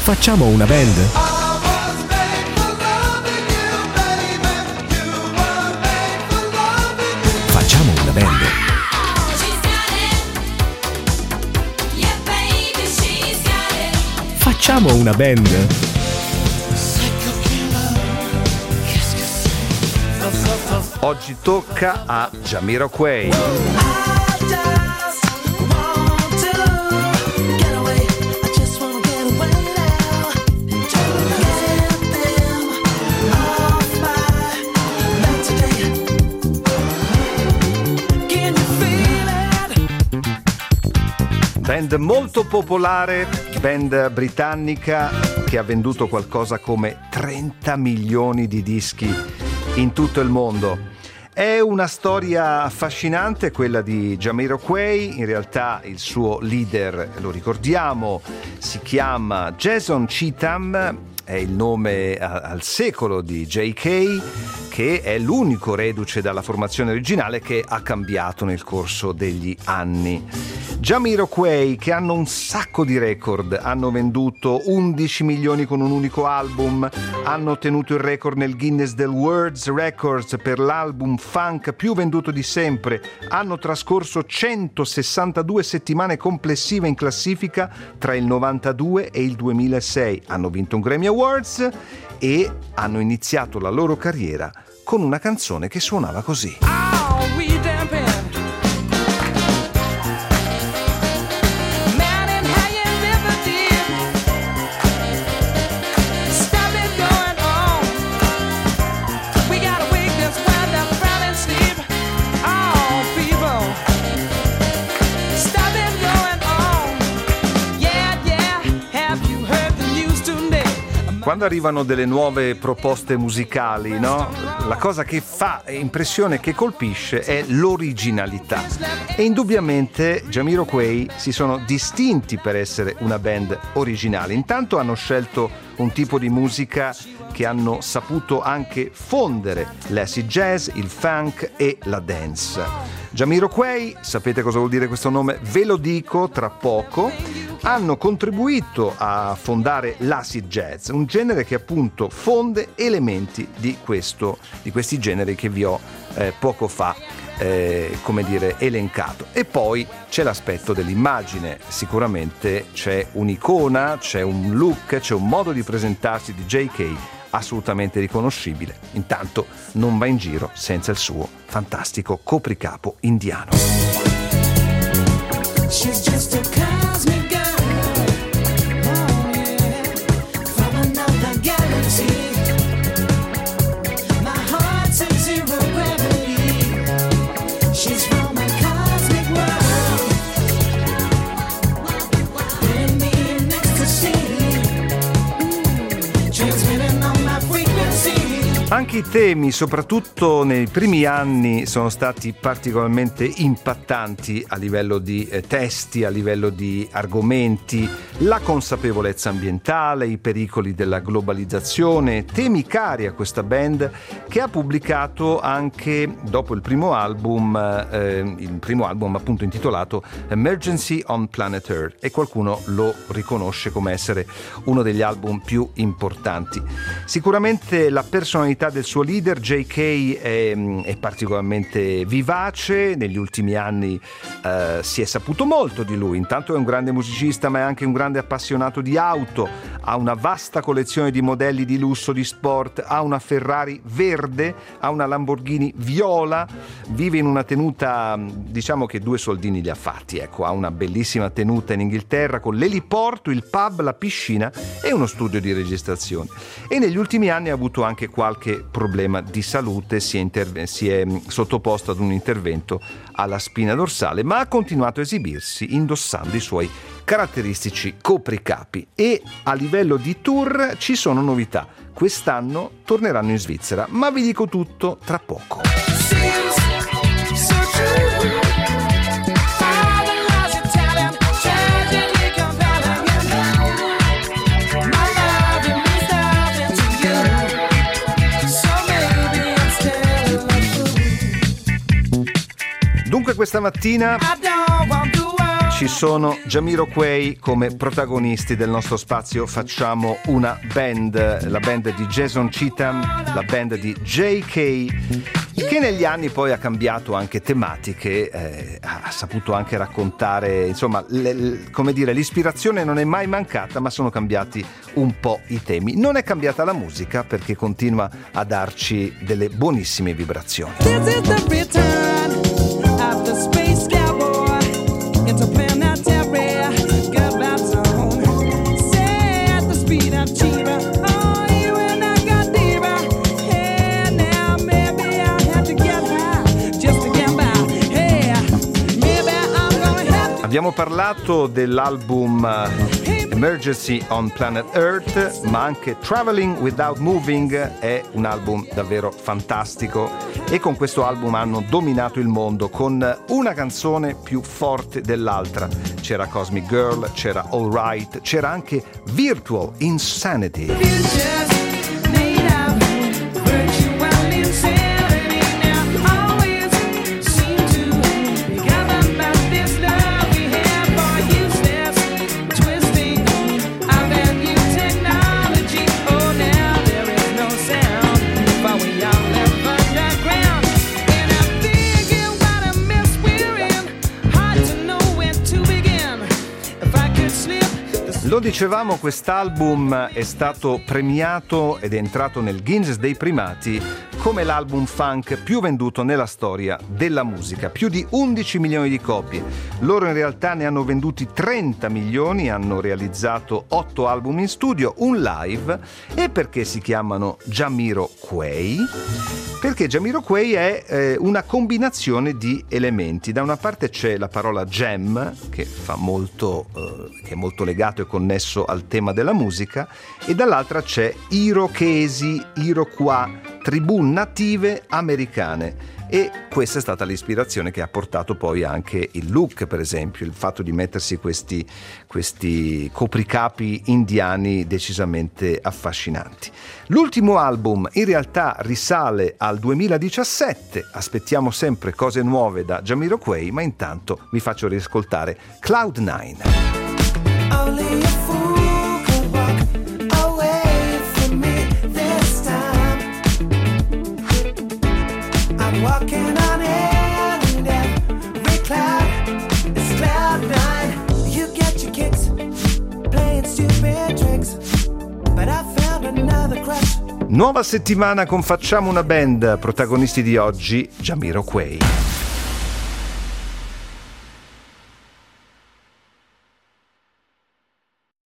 Facciamo una band? Facciamo una band? Facciamo una band? Oggi tocca a Jamiroquai. Band molto popolare, band britannica che ha venduto qualcosa come 30 milioni di dischi in tutto il mondo. È una storia affascinante quella di Jamiroquai. In realtà il suo leader, lo ricordiamo, si chiama Jason Cheatham, è il nome al secolo di JK, che è l'unico reduce dalla formazione originale che ha cambiato nel corso degli anni. Jamiroquai, che hanno un sacco di record, hanno venduto 11 milioni con un unico album, hanno ottenuto il record nel Guinness del World Records per l'album funk più venduto di sempre, hanno trascorso 162 settimane complessive in classifica tra il 92 e il 2006, hanno vinto un Grammy Awards e hanno iniziato la loro carriera con una canzone che suonava così. Quando arrivano delle nuove proposte musicali, no? La cosa che fa impressione, che colpisce, è l'originalità. E indubbiamente Jamiroquai si sono distinti per essere una band originale. Intanto hanno scelto un tipo di musica che hanno saputo anche fondere l'acid jazz, il funk e la dance. Jamiroquai, sapete cosa vuol dire questo nome? Ve lo dico tra poco. Hanno contribuito a fondare l'acid jazz, un genere che appunto fonde elementi di questi generi che vi ho poco fa elencato. E poi c'è l'aspetto dell'immagine, sicuramente c'è un'icona, c'è un look, c'è un modo di presentarsi di JK assolutamente riconoscibile. Intanto non va in giro senza il suo fantastico copricapo indiano. She's just a cosmic girl, oh yeah, from another galaxy. My heart's in zero gravity. She's from a cosmic world, in me in ecstasy, transmitting on my frequency. Anche i temi, soprattutto nei primi anni, sono stati particolarmente impattanti a livello di testi, a livello di argomenti, la consapevolezza ambientale, i pericoli della globalizzazione, temi cari a questa band che ha pubblicato anche dopo il primo album appunto intitolato Emergency on Planet Earth, e qualcuno lo riconosce come essere uno degli album più importanti. Sicuramente la personalità del suo leader JK è particolarmente vivace. Negli ultimi anni si è saputo molto di lui. Intanto è un grande musicista, ma è anche un grande appassionato di auto, ha una vasta collezione di modelli di lusso, di sport, ha una Ferrari verde, ha una Lamborghini viola, vive in una tenuta, diciamo che 2 soldini li ha fatti, ecco, ha una bellissima tenuta in Inghilterra con l'eliporto, il pub, la piscina e uno studio di registrazione. E negli ultimi anni ha avuto anche qualche problema di salute, si è sottoposto ad un intervento alla spina dorsale, ma ha continuato a esibirsi indossando i suoi caratteristici copricapi. E a livello di tour ci sono novità. Quest'anno torneranno in Svizzera, ma vi dico tutto tra poco. Dunque questa mattina ci sono Jamiroquai come protagonisti del nostro spazio Facciamo una band, la band di Jason Cheatham, la band di JK, che negli anni poi ha cambiato anche tematiche, ha saputo anche raccontare, insomma, come dire, l'ispirazione non è mai mancata, ma sono cambiati un po' i temi. Non è cambiata la musica perché continua a darci delle buonissime vibrazioni. This is the return of the space cowboy into planetary goodbye zone. Say at the speed of Chiba, oh, you and I got deeper. Hey, now maybe I have to get high just to get by. Hey, maybe I'm gonna have to. Abbiamo parlato dell'album Emergency on Planet Earth, ma anche Traveling Without Moving è un album davvero fantastico, e con questo album hanno dominato il mondo con una canzone più forte dell'altra. C'era Cosmic Girl, c'era All Right, c'era anche Virtual Insanity. Lo dicevamo, quest'album è stato premiato ed è entrato nel Guinness dei primati come l'album funk più venduto nella storia della musica, più di 11 milioni di copie. Loro in realtà ne hanno venduti 30 milioni, hanno realizzato 8 album in studio, un live. E perché si chiamano Jamiroquai? Perché Jamiroquai è una combinazione di elementi. Da una parte c'è la parola jam, che è molto legato e connesso al tema della musica, e dall'altra c'è Irokesi, Iroquois, tribù native americane. E questa è stata l'ispirazione che ha portato poi anche il look, per esempio, il fatto di mettersi questi copricapi indiani decisamente affascinanti. L'ultimo album in realtà risale al 2017, aspettiamo sempre cose nuove da Jamiroquai, ma intanto vi faccio riascoltare Cloud9. Only a fool could walk away from me this time. I'm walking on air and every cloud is Cloud9. You get your kicks playing stupid tricks, but I found another crush. Nuova settimana con Facciamo una band, protagonisti di oggi Jamiroquai.